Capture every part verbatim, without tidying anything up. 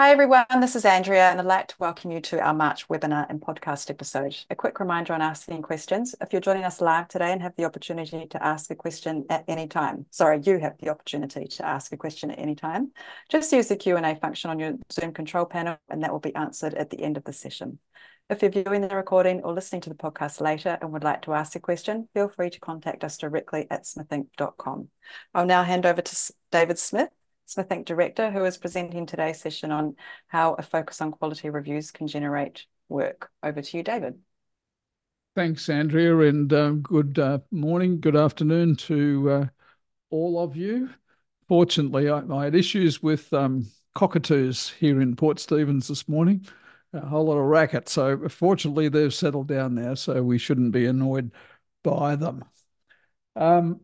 Hi everyone, this is Andrea, and I'd like to welcome you to our March webinar and podcast episode. A quick reminder on asking questions. If you're joining us live today and have the opportunity to ask a question at any time, sorry, you have the opportunity to ask a question at any time, just use the Q and A function on your Zoom control panel and that will be answered at the end of the session. If you're viewing the recording or listening to the podcast later and would like to ask a question, feel free to contact us directly at smith inc dot com. I'll now hand over to David Smith, Smith Inc Director, who is presenting today's session on how a focus on quality reviews can generate work. Over to you, David. Thanks, Andrea, and um, good uh, morning, good afternoon to uh, all of you. Fortunately, I, I had issues with um, cockatoos here in Port Stephens this morning, a whole lot of racket. So fortunately, they've settled down now, so we shouldn't be annoyed by them. Um,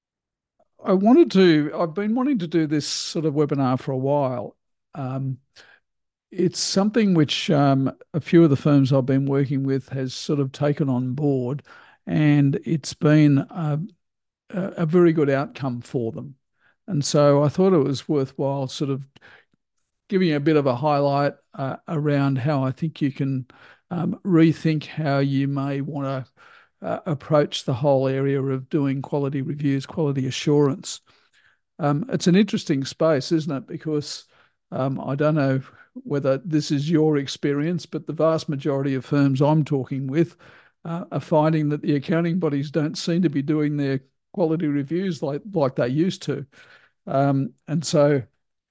I wanted to, I've been wanting to do this sort of webinar for a while. Um, it's something which um, a few of the firms I've been working with has sort of taken on board, and it's been a, a very good outcome for them. And so I thought it was worthwhile sort of giving you a bit of a highlight uh, around how I think you can um, rethink how you may want to uh, approach the whole area of doing quality reviews, quality assurance. Um, it's an interesting space, isn't it? Because um, I don't know whether this is your experience, but the vast majority of firms I'm talking with uh, are finding that the accounting bodies don't seem to be doing their quality reviews like like they used to, um, and so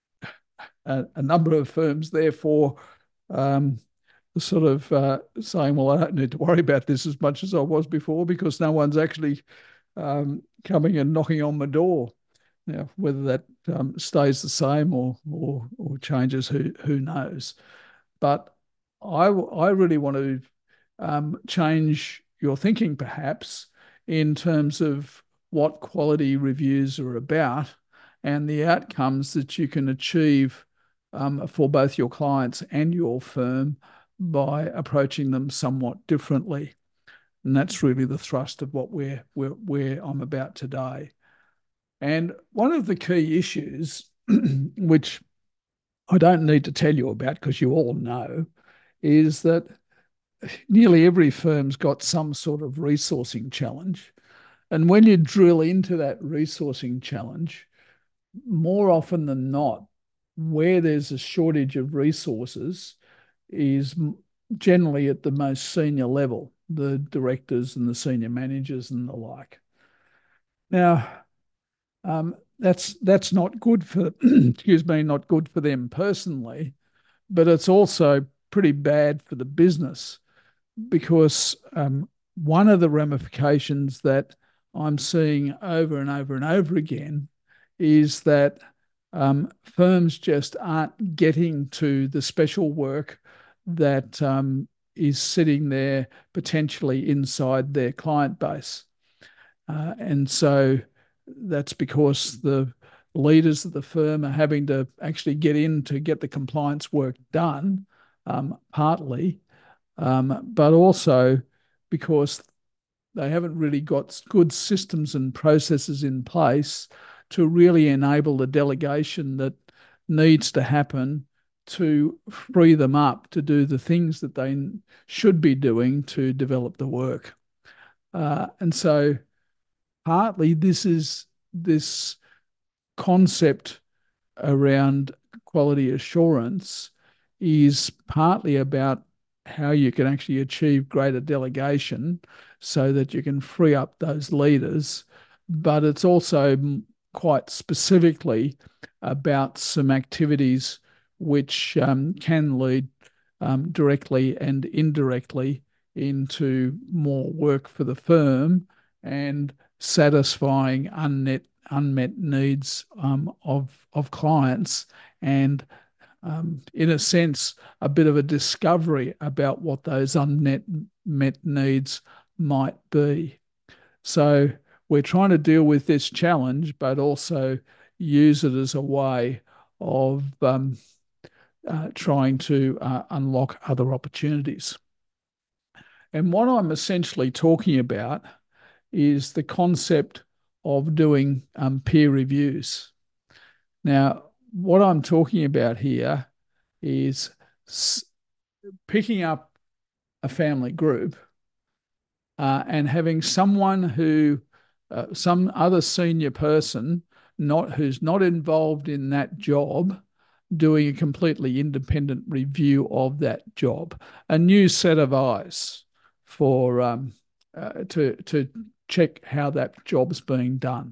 a, a number of firms therefore um, sort of uh, saying, "Well, I don't need to worry about this as much as I was before because no one's actually um, coming and knocking on my door." Now, whether that um, stays the same or or or changes, who who knows? But I I really want to um, change your thinking, perhaps, in terms of what quality reviews are about and the outcomes that you can achieve um, for both your clients and your firm by approaching them somewhat differently. And that's really the thrust of what we're, we're, where I'm about today. And one of the key issues, which I don't need to tell you about because you all know, is that nearly every firm's got some sort of resourcing challenge. And when you drill into that resourcing challenge, more often than not, where there's a shortage of resources is generally at the most senior level, the directors and the senior managers and the like. Now, um, that's that's not good for, excuse me, not good for them personally, but it's also pretty bad for the business because um, one of the ramifications that I'm seeing over and over and over again is that um, firms just aren't getting to the special work that um, is sitting there potentially inside their client base. Uh, and so that's because the leaders of the firm are having to actually get in to get the compliance work done, um, partly, um, but also because they haven't really got good systems and processes in place to really enable the delegation that needs to happen to free them up to do the things that they should be doing to develop the work. Uh, and so partly this is this concept around quality assurance is partly about how you can actually achieve greater delegation so that you can free up those leaders. But it's also quite specifically about some activities which um, can lead um, directly and indirectly into more work for the firm and satisfying unmet unmet needs um, of of clients, and um, in a sense, a bit of a discovery about what those unmet met needs might be. So we're trying to deal with this challenge, but also use it as a way of um, uh, trying to uh, unlock other opportunities. And what I'm essentially talking about is the concept of doing um, peer reviews. Now, what I'm talking about here is picking up a family group uh, and having someone who, uh, some other senior person, not who's not involved in that job, doing a completely independent review of that job, a new set of eyes for um, uh, to to check how that job's being done.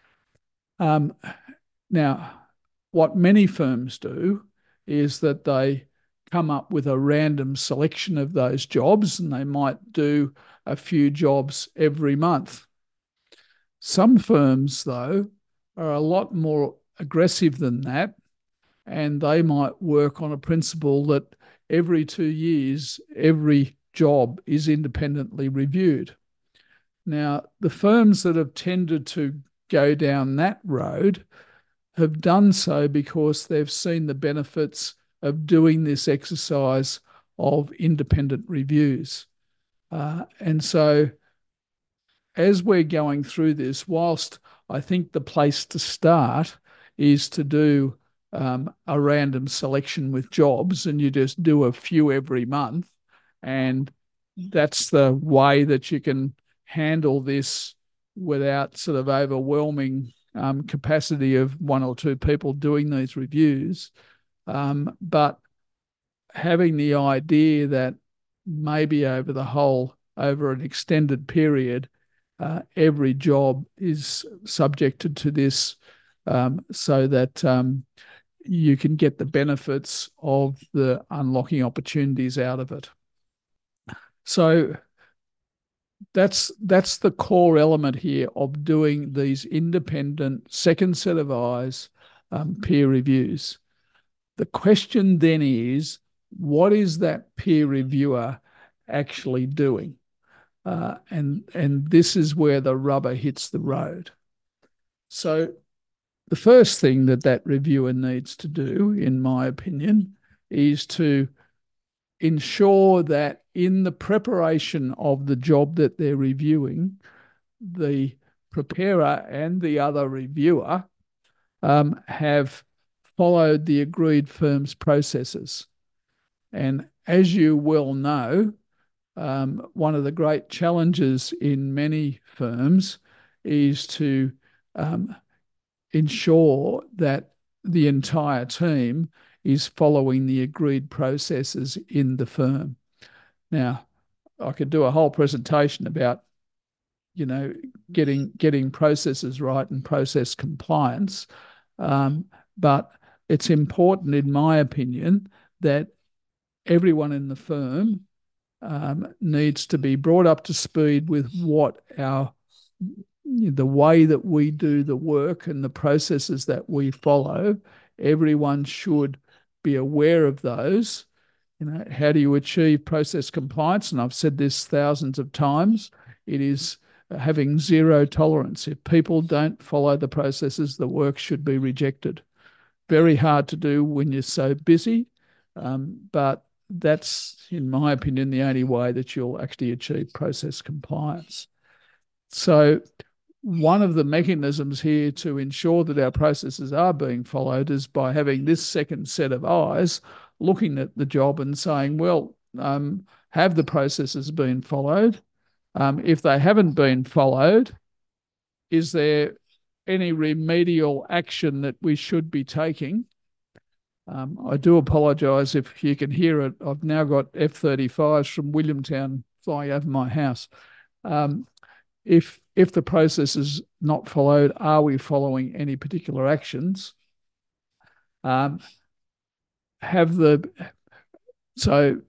Um, now, what many firms do is that they come up with a random selection of those jobs, and they might do a few jobs every month. Some firms, though, are a lot more aggressive than that, and they might work on a principle that every two years, every job is independently reviewed. Now, the firms that have tended to go down that road have done so because they've seen the benefits of doing this exercise of independent reviews. Uh, and so as we're going through this, whilst I think the place to start is to do um, a random selection with jobs, and you just do a few every month, and that's the way that you can handle this without sort of overwhelming um, capacity of one or two people doing these reviews. Um, but having the idea that maybe over the whole, over an extended period, uh, every job is subjected to this um, so that um, you can get the benefits of the unlocking opportunities out of it. So that's that's the core element here of doing these independent second set of eyes um, peer reviews. The question then is, what is that peer reviewer actually doing? Uh, and, and this is where the rubber hits the road. So the first thing that that reviewer needs to do, in my opinion, is to ensure that in the preparation of the job that they're reviewing, the preparer and the other reviewer um, have followed the agreed firm's processes. And as you well know, um, one of the great challenges in many firms is to um, ensure that the entire team is following the agreed processes in the firm. Now, I could do a whole presentation about, you know, getting getting processes right and process compliance, um, but it's important, in my opinion, that everyone in the firm um, needs to be brought up to speed with what our the way that we do the work and the processes that we follow. Everyone should be aware of those. You know, how do you achieve process compliance? And I've said this thousands of times. It is having zero tolerance. If people don't follow the processes, the work should be rejected. Very hard to do when you're so busy, um, but that's, in my opinion, the only way that you'll actually achieve process compliance. So one of the mechanisms here to ensure that our processes are being followed is by having this second set of eyes looking at the job and saying, well, um, have the processes been followed? Um, if they haven't been followed, is there any remedial action that we should be taking? Um, I do apologise if you can hear it. I've now got F thirty-fives from Williamtown flying over my house. Um, if if the process is not followed, are we following any particular actions? Um, have the so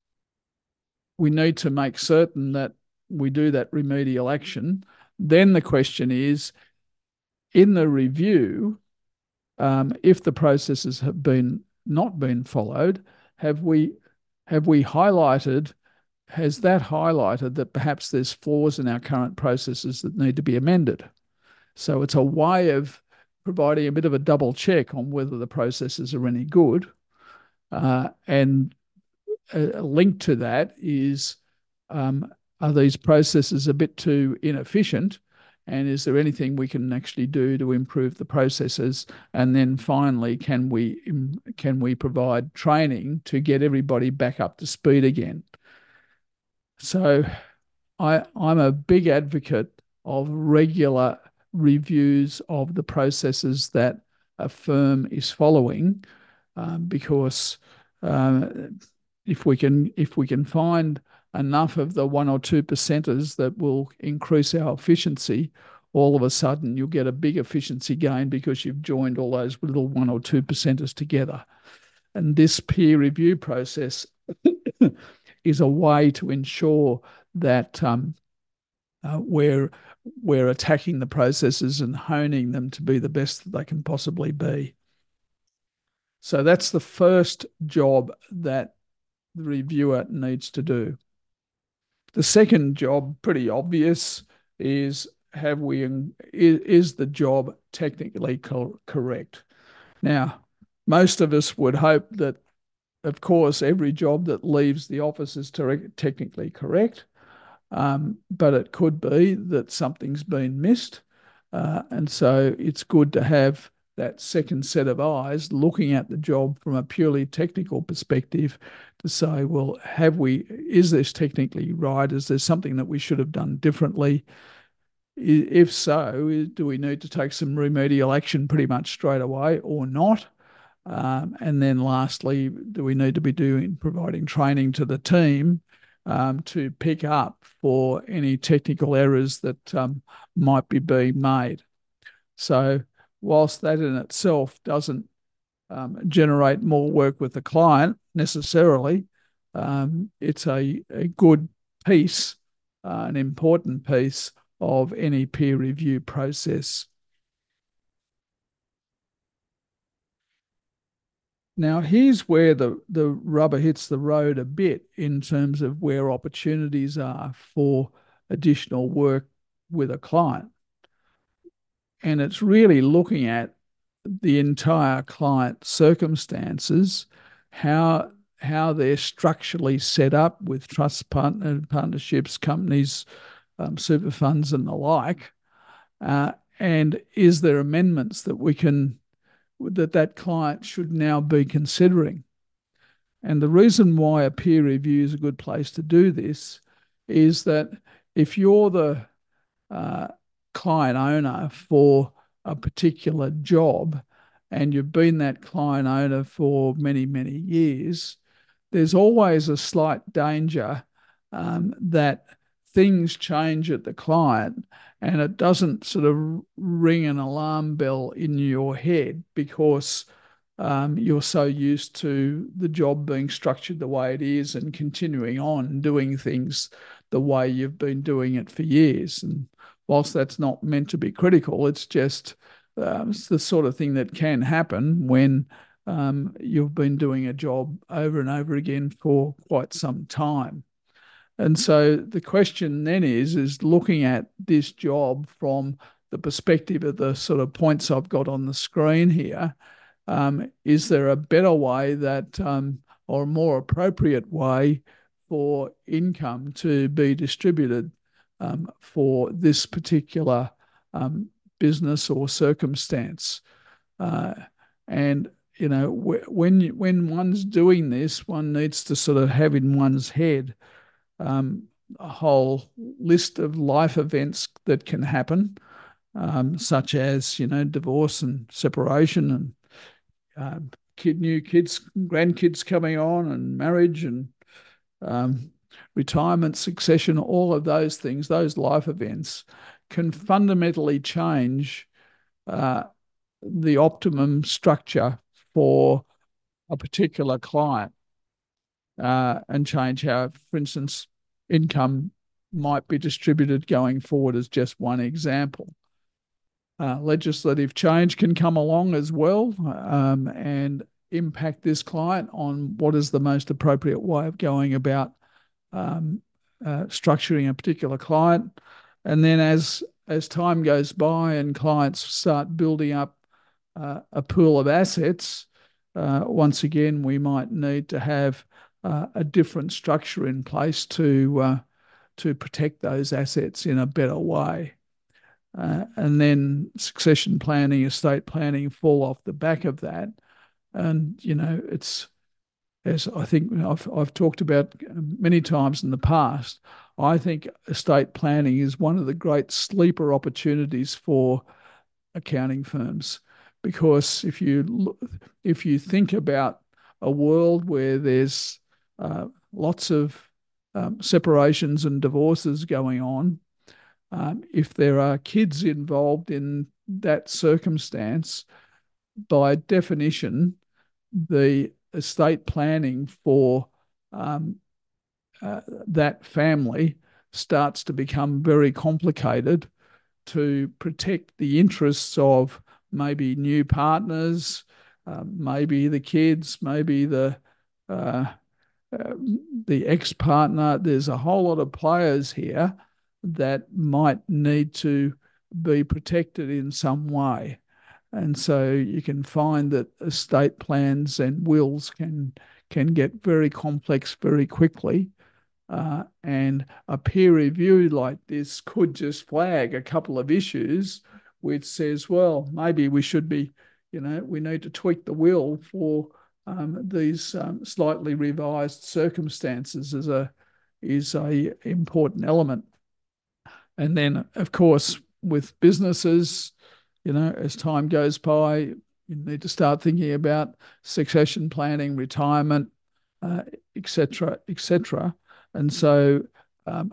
we need to make certain that we do that remedial action. Then the question is, in the review, um, if the processes have been not been followed, have we have we highlighted? Has that highlighted that perhaps there's flaws in our current processes that need to be amended? So it's a way of providing a bit of a double check on whether the processes are any good. Uh, and a link to that is, um, are these processes a bit too inefficient? And is there anything we can actually do to improve the processes? And then finally, can we can we provide training to get everybody back up to speed again? So I, I'm a big advocate of regular reviews of the processes that a firm is following, um, because uh, if we can if we can find enough of the one or two percenters that will increase our efficiency, all of a sudden you'll get a big efficiency gain because you've joined all those little one or two percenters together. And this peer review process is a way to ensure that um, uh, we're we're attacking the processes and honing them to be the best that they can possibly be. So that's the first job that the reviewer needs to do. The second job, pretty obvious, is have we is the job technically co- correct? Now, most of us would hope that, of course, every job that leaves the office is technically correct, um, but it could be that something's been missed, uh, and so it's good to have that second set of eyes looking at the job from a purely technical perspective to say, well, have we, is this technically right? Is there something that we should have done differently? If so, do we need to take some remedial action pretty much straight away or not? Um, and then lastly, do we need to be doing providing training to the team um, to pick up for any technical errors that um, might be being made? So whilst that in itself doesn't um, generate more work with the client necessarily, um, it's a, a good piece, uh, an important piece of any peer review process. Now, here's where the, the rubber hits the road a bit in terms of where opportunities are for additional work with a client. And it's really looking at the entire client circumstances, how how they're structurally set up with trust partner partnerships, companies, um, super funds, and the like. Uh, and is there amendments that we can that that client should now be considering? And the reason why a peer review is a good place to do this is that if you're the uh, client owner for a particular job and you've been that client owner for many, many years, there's always a slight danger um, that things change at the client and it doesn't sort of ring an alarm bell in your head because um, you're so used to the job being structured the way it is and continuing on doing things the way you've been doing it for years. And whilst that's not meant to be critical, it's just uh, it's the sort of thing that can happen when um, you've been doing a job over and over again for quite some time. And so the question then is, is looking at this job from the perspective of the sort of points I've got on the screen here, um, is there a better way that, um, or a more appropriate way for income to be distributed um, for this particular um, business or circumstance? Uh, and you know, when when one's doing this, one needs to sort of have in one's head um, a whole list of life events that can happen, um, such as, you know, divorce and separation and uh, kid, new kids, grandkids coming on and marriage and um, retirement, succession, all of those things, those life events can fundamentally change uh, the optimum structure for a particular client uh, and change how, for instance, income might be distributed going forward as just one example. Uh, legislative change can come along as well um, and impact this client on what is the most appropriate way of going about um, uh, structuring a particular client. And then as as time goes by and clients start building up uh, a pool of assets, uh, once again, we might need to have uh, a different structure in place to uh, to protect those assets in a better way. uh, and then succession planning, estate planning fall off the back of that. And, you know, it's, as I think I've, I've talked about many times in the past, I think estate planning is one of the great sleeper opportunities for accounting firms, because if you if you think about a world where there's uh, lots of um, separations and divorces going on, um, if there are kids involved in that circumstance, by definition, the estate planning for um, uh, that family starts to become very complicated to protect the interests of maybe new partners, uh, maybe the kids, maybe the uh, uh, the ex-partner. There's a whole lot of players here that might need to be protected in some way. And so you can find that estate plans and wills can can get very complex very quickly. Uh, and a peer review like this could just flag a couple of issues which says, well, maybe we should be, you know, we need to tweak the will for um, these um, slightly revised circumstances is a is a important element. And then, of course, with businesses, you know, as time goes by, you need to start thinking about succession planning, retirement, uh, et cetera, et cetera. And so um,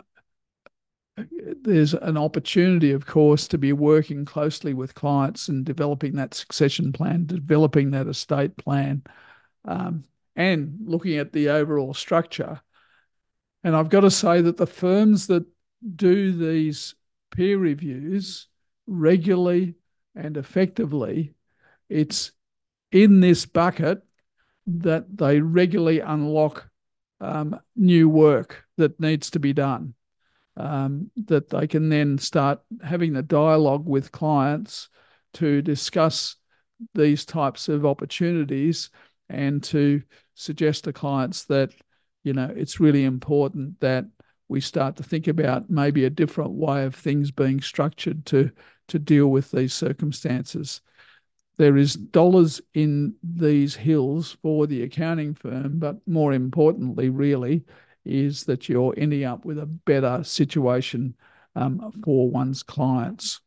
there's an opportunity, of course, to be working closely with clients and developing that succession plan, developing that estate plan, um, and looking at the overall structure. And I've got to say that the firms that do these peer reviews regularly and effectively, it's in this bucket that they regularly unlock um, new work that needs to be done, um, that they can then start having the dialogue with clients to discuss these types of opportunities and to suggest to clients that, you know, it's really important that we start to think about maybe a different way of things being structured to to deal with these circumstances. There is dollars in these hills for the accounting firm, but more importantly, really, is that you're ending up with a better situation um, for one's clients.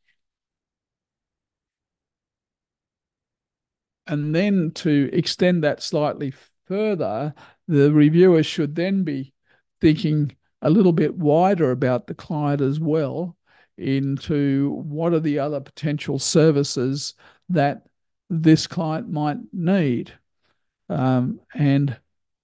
And then to extend that slightly further, the reviewer should then be thinking a little bit wider about the client as well, into what are the other potential services that this client might need. Um, and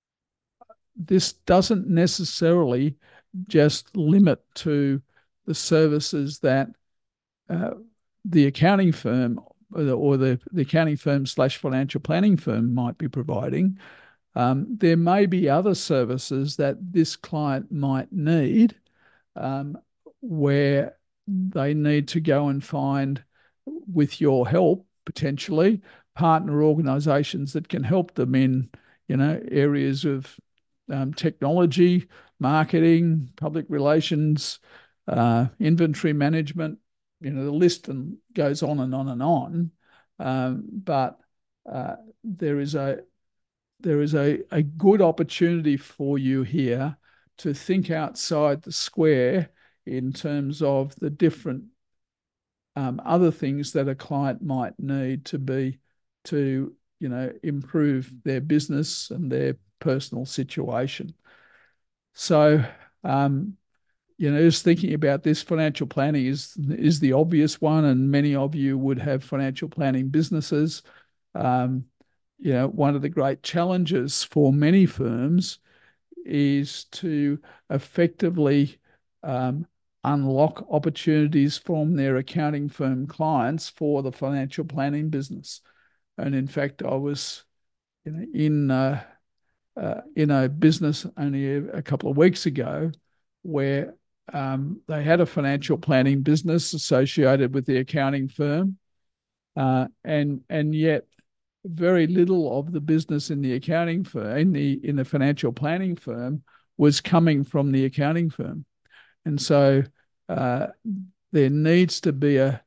this doesn't necessarily just limit to the services that uh, the accounting firm or the, or the, the accounting firm slash financial planning firm might be providing. Um, there may be other services that this client might need, um, where they need to go and find, with your help, potentially, partner organisations that can help them in, you know, areas of um, technology, marketing, public relations, uh, inventory management. You know, the list and goes on and on and on. Um, but uh, there is a there is a, a good opportunity for you here to think outside the square in terms of the different um, other things that a client might need to be to, you know, improve their business and their personal situation. So, um, you know, just thinking about this, financial planning is is the obvious one, and many of you would have financial planning businesses. Um, you know, one of the great challenges for many firms is to effectively um, unlock opportunities from their accounting firm clients for the financial planning business. And in fact, I was, you know, in uh, uh, in a business only a, a couple of weeks ago where um, they had a financial planning business associated with the accounting firm, uh, and and yet very little of the business in the accounting firm, in the in the financial planning firm, was coming from the accounting firm. And so uh, there needs to be a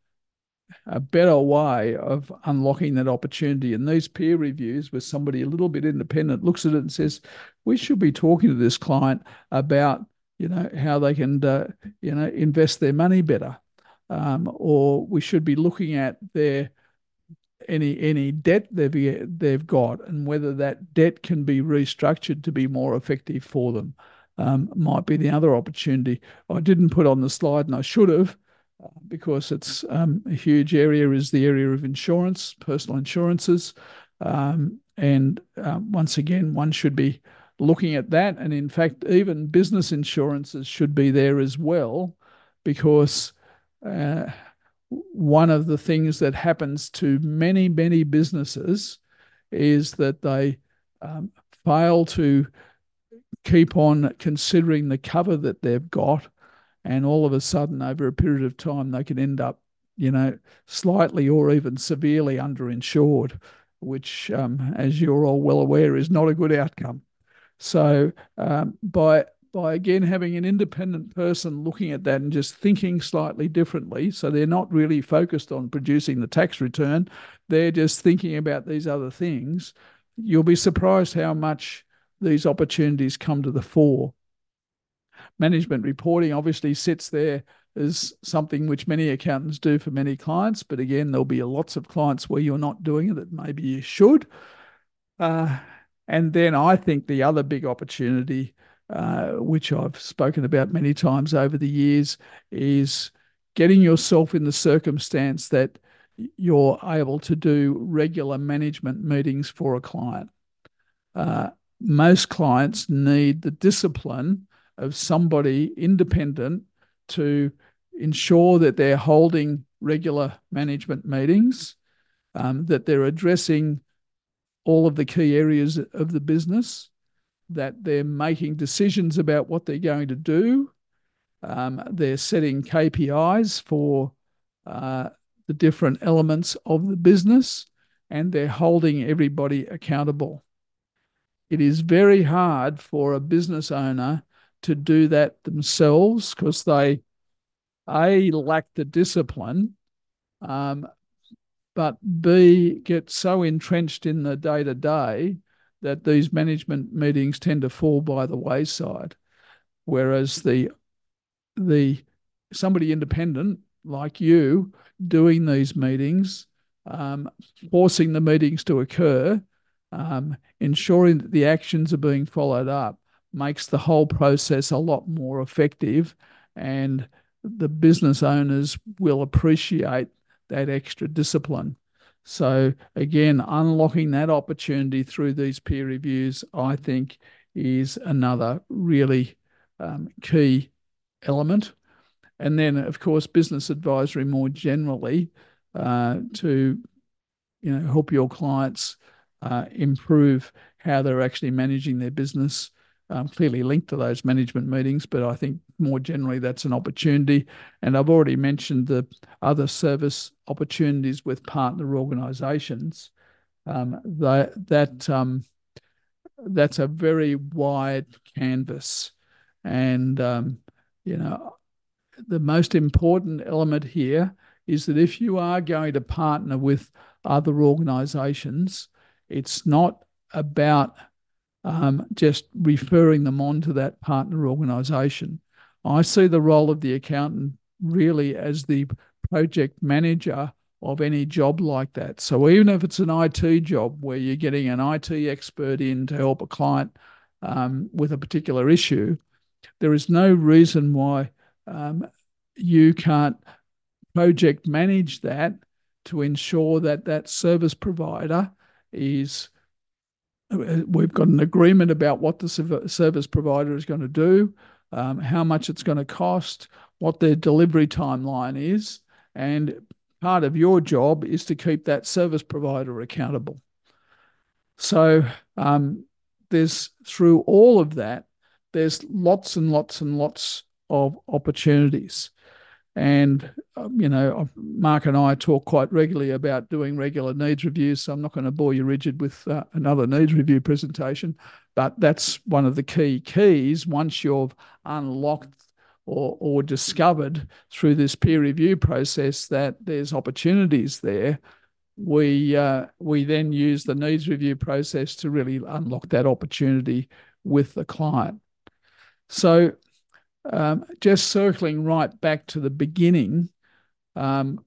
a better way of unlocking that opportunity. And these peer reviews, where somebody a little bit independent looks at it and says, we should be talking to this client about, you know, how they can, uh, you know, invest their money better. Um, or we should be looking at their any any debt they've they've got and whether that debt can be restructured to be more effective for them. Um, might be the other opportunity. I didn't put on the slide, and I should have, uh, because it's um, a huge area, is the area of insurance, personal insurances. Um, and uh, once again, one should be looking at that. And in fact, even business insurances should be there as well, because uh, one of the things that happens to many, many businesses is that they um, fail to keep on considering the cover that they've got. And all of a sudden, over a period of time, they can end up, you know, slightly or even severely underinsured, which, um, as you're all well aware, is not a good outcome. So um, by by again having an independent person looking at that and just thinking slightly differently, so they're not really focused on producing the tax return, they're just thinking about these other things, you'll be surprised how much these opportunities come to the fore. Management reporting obviously sits there as something which many accountants do for many clients, but again, there'll be lots of clients where you're not doing it that maybe you should. Uh, and then I think the other big opportunity, uh, which I've spoken about many times over the years, is getting yourself in the circumstance that you're able to do regular management meetings for a client. Uh, most clients need the discipline of somebody independent to ensure that they're holding regular management meetings, um, that they're addressing all of the key areas of the business, that they're making decisions about what they're going to do. Um, they're setting K P Is for uh, the different elements of the business, and they're holding everybody accountable. It is very hard for a business owner to do that themselves because they, A, lack the discipline, um, but B, get so entrenched in the day-to-day that these management meetings tend to fall by the wayside. Whereas the the somebody independent like you doing these meetings, um, forcing the meetings to occur, um, ensuring that the actions are being followed up, makes the whole process a lot more effective, and the business owners will appreciate that extra discipline. So again, unlocking that opportunity through these peer reviews, I think, is another really um, key element. And then, of course, business advisory more generally, uh, to, you know, help your clients uh, improve how they're actually managing their business, um, clearly linked to those management meetings. But I think more generally that's an opportunity. And I've already mentioned the other service opportunities with partner organisations. Um, that that um, that's a very wide canvas, and um, you know, the most important element here is that if you are going to partner with other organisations, it's not about um, just referring them on to that partner organisation. I see the role of the accountant really as the project manager of any job like that. So even if it's an I T job where you're getting an I T expert in to help a client um, with a particular issue, there is no reason why um, you can't project manage that to ensure that that service provider is, we've got an agreement about what the service provider is going to do, um, how much it's going to cost, what their delivery timeline is, and part of your job is to keep that service provider accountable. So um, there's, through all of that, there's lots and lots and lots of opportunities. And, um, you know, Mark and I talk quite regularly about doing regular needs reviews, so I'm not going to bore you, Richard, with uh, another needs review presentation, but that's one of the key keys. Once you've unlocked or, or discovered through this peer review process that there's opportunities there, we uh, we then use the needs review process to really unlock that opportunity with the client. So um, just circling right back to the beginning, um,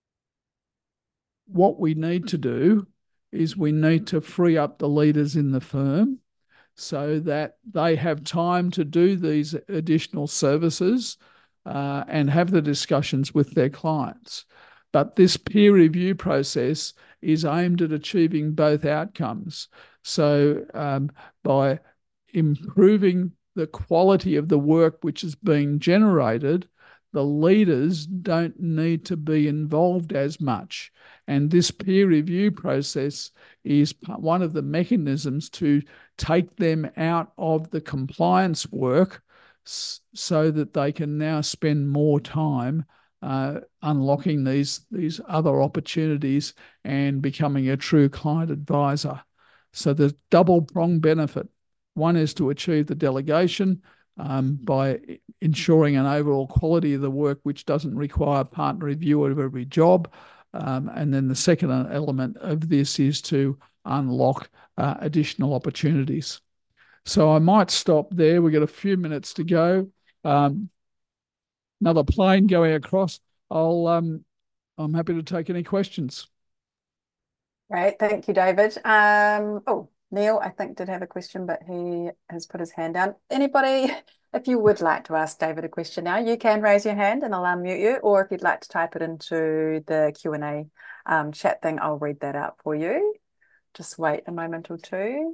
what we need to do is we need to free up the leaders in the firm so that they have time to do these additional services uh, and have the discussions with their clients. But this peer review process is aimed at achieving both outcomes. So um, by improving the quality of the work which is being generated, the leaders don't need to be involved as much. And this peer review process is one of the mechanisms to take them out of the compliance work so that they can now spend more time uh, unlocking these, these other opportunities and becoming a true client advisor. So there's double prong benefit. One is to achieve the delegation um, by ensuring an overall quality of the work which doesn't require partner review of every job. Um, and then the second element of this is to unlock uh, additional opportunities. So I might stop there. We've got a few minutes to go. Um, another plane going across. I'll, um, I'm happy to take any questions. Great, thank you, David. Um, oh, Neil, I think, did have a question, but he has put his hand down. Anybody, if you would like to ask David a question now, you can raise your hand and I'll unmute you, or if you'd like to type it into the Q and A um, chat thing, I'll read that out for you. Just wait a moment or two.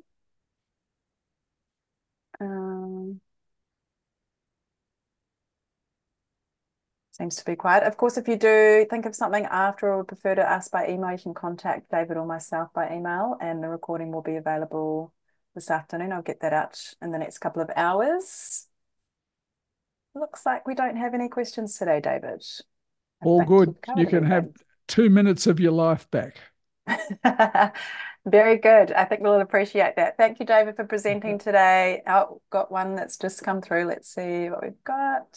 Um, Seems to be quiet. Of course, if you do think of something after or would prefer to ask by email, you can contact David or myself by email, and the recording will be available this afternoon. I'll get that out in the next couple of hours. Looks like we don't have any questions today, David. I All good. You can have everything. two minutes of your life back. Very good. I think we'll appreciate that. Thank you, David, for presenting today. Oh, got one that's just come through. Let's see what we've got.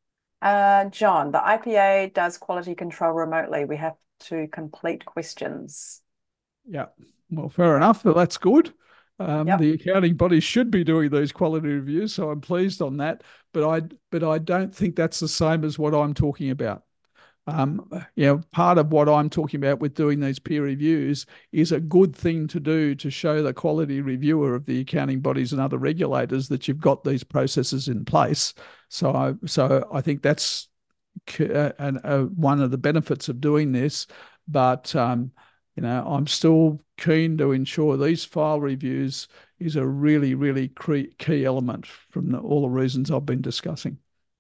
Uh, John, the I P A does quality control remotely. We have to complete questions. Yeah, well, fair enough. That's good. Um, Yep. The accounting bodies should be doing these quality reviews, so I'm pleased on that. But I, but I don't think that's the same as what I'm talking about. Um, you know, part of what I'm talking about with doing these peer reviews is a good thing to do to show the quality reviewer of the accounting bodies and other regulators that you've got these processes in place. So, I, so I think that's uh, uh, one of the benefits of doing this. But um, you know, I'm still keen to ensure these file reviews is a really, really key element from the, all the reasons I've been discussing.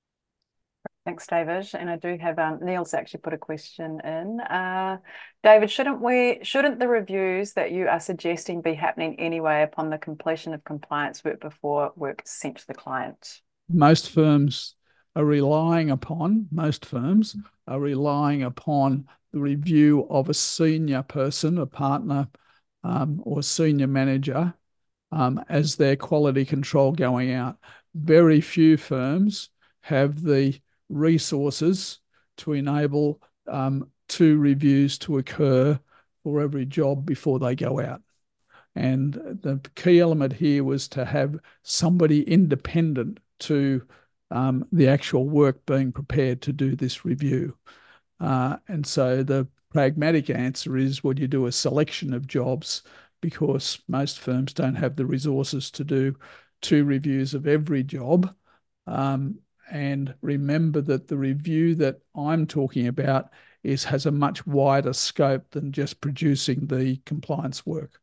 Thanks, David. And I do have um, Neil's actually put a question in. Uh, David, shouldn't we shouldn't the reviews that you are suggesting be happening anyway upon the completion of compliance work before work is sent to the client? Most firms are relying upon, most firms are relying upon the review of a senior person, a partner um, or senior manager um, as their quality control going out. Very few firms have the resources to enable um, two reviews to occur for every job before they go out. And the key element here was to have somebody independent to um, the actual work being prepared to do this review. Uh, and so the pragmatic answer is, would you do a selection of jobs, because most firms don't have the resources to do two reviews of every job. Um, and remember that the review that I'm talking about is has a much wider scope than just producing the compliance work.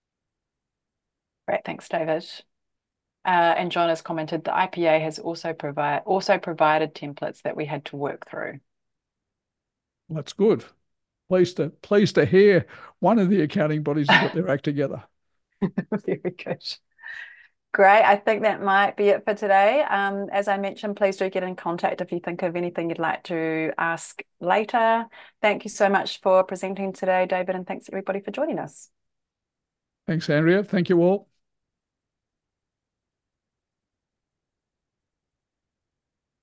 Great, thanks, David. Uh, and John has commented the I P A has also provide also provided templates that we had to work through. That's good. Pleased to pleased to hear one of the accounting bodies has got their act together. Very good. Great. I think that might be it for today. Um, as I mentioned, please do get in contact if you think of anything you'd like to ask later. Thank you so much for presenting today, David, and thanks everybody for joining us. Thanks, Andrea. Thank you all.